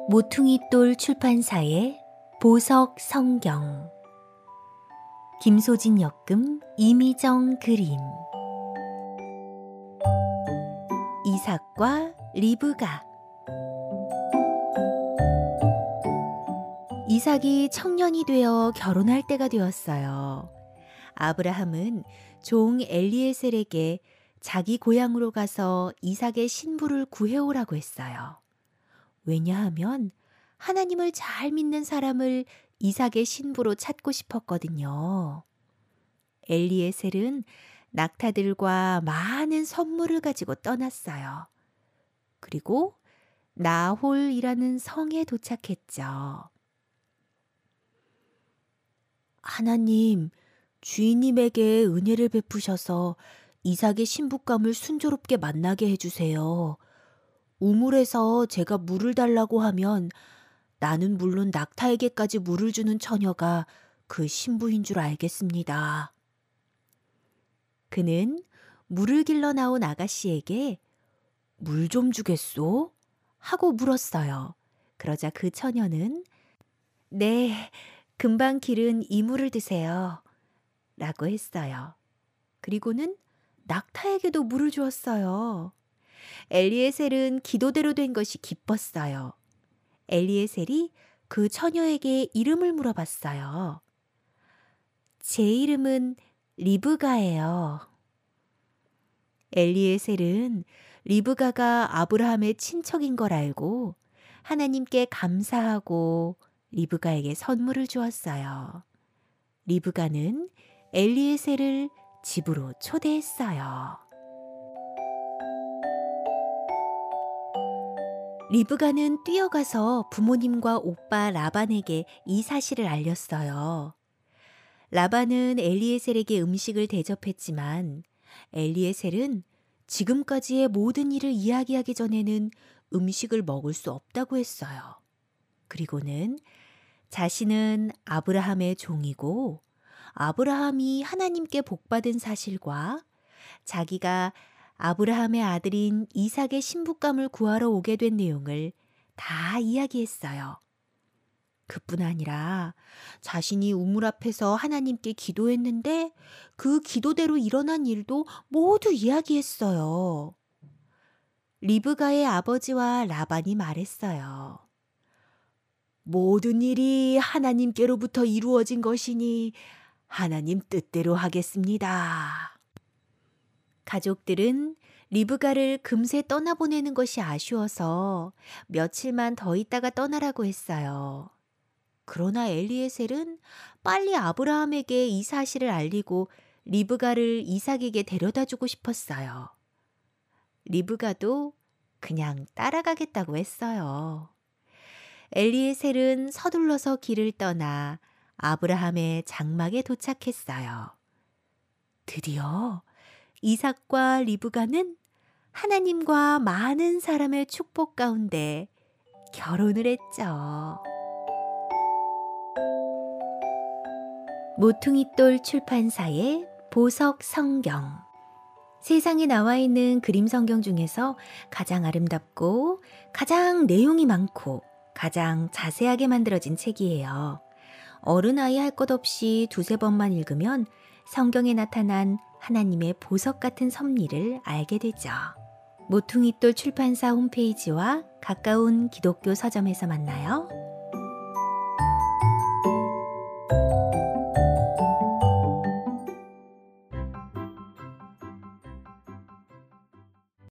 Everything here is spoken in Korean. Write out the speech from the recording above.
모퉁이돌 출판사의 보석 성경, 김소진 역금, 이미정 그림. 이삭과 리브가. 이삭이 청년이 되어 결혼할 때가 되었어요. 아브라함은 종 엘리에셀에게 자기 고향으로 가서 이삭의 신부를 구해오라고 했어요. 왜냐하면 하나님을 잘 믿는 사람을 이삭의 신부로 찾고 싶었거든요. 엘리에셀은 낙타들과 많은 선물을 가지고 떠났어요. 그리고 나홀이라는 성에 도착했죠. 하나님, 주인님에게 은혜를 베푸셔서 이삭의 신부감을 순조롭게 만나게 해주세요. 우물에서 제가 물을 달라고 하면 나는 물론 낙타에게까지 물을 주는 처녀가 그 신부인 줄 알겠습니다. 그는 물을 길러 나온 아가씨에게 물 좀 주겠소? 하고 물었어요. 그러자 그 처녀는 네, 금방 기른 이물을 드세요. 라고 했어요. 그리고는 낙타에게도 물을 주었어요. 엘리에셀은 기도대로 된 것이 기뻤어요. 엘리에셀이 그 처녀에게 이름을 물어봤어요. 제 이름은 리브가예요. 엘리에셀은 리브가가 아브라함의 친척인 걸 알고 하나님께 감사하고 리브가에게 선물을 주었어요. 리브가는 엘리에셀을 집으로 초대했어요. 리브가는 뛰어가서 부모님과 오빠 라반에게 이 사실을 알렸어요. 라반은 엘리에셀에게 음식을 대접했지만 엘리에셀은 지금까지의 모든 일을 이야기하기 전에는 음식을 먹을 수 없다고 했어요. 그리고는 자신은 아브라함의 종이고 아브라함이 하나님께 복받은 사실과 자기가 아브라함의 아들인 이삭의 신부감을 구하러 오게 된 내용을 다 이야기했어요. 그뿐 아니라 자신이 우물 앞에서 하나님께 기도했는데 그 기도대로 일어난 일도 모두 이야기했어요. 리브가의 아버지와 라반이 말했어요. 모든 일이 하나님께로부터 이루어진 것이니 하나님 뜻대로 하겠습니다. 가족들은 리브가를 금세 떠나보내는 것이 아쉬워서 며칠만 더 있다가 떠나라고 했어요. 그러나 엘리에셀은 빨리 아브라함에게 이 사실을 알리고 리브가를 이삭에게 데려다 주고 싶었어요. 리브가도 그냥 따라가겠다고 했어요. 엘리에셀은 서둘러서 길을 떠나 아브라함의 장막에 도착했어요. 드디어 이삭과 리브가는 하나님과 많은 사람의 축복 가운데 결혼을 했죠. 모퉁이돌 출판사의 보석 성경. 세상에 나와 있는 그림 성경 중에서 가장 아름답고 가장 내용이 많고 가장 자세하게 만들어진 책이에요. 어른아이 할 것 없이 두세 번만 읽으면 성경에 나타난 하나님의 보석 같은 섭리를 알게 되죠. 모퉁이돌 출판사 홈페이지와 가까운 기독교 서점에서 만나요.